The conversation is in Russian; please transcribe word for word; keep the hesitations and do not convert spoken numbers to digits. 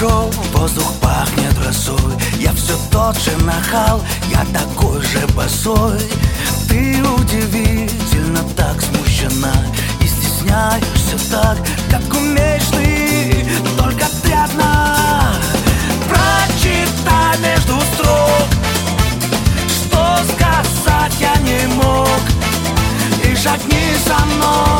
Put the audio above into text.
хорошо, воздух пахнет росой. Я все тот же нахал, я такой же босой. Ты удивительно так смущена и стесняешься так, как умеешь ты. Только ты одна. Прочитай между строк, что сказать я не мог, и шагни со мной.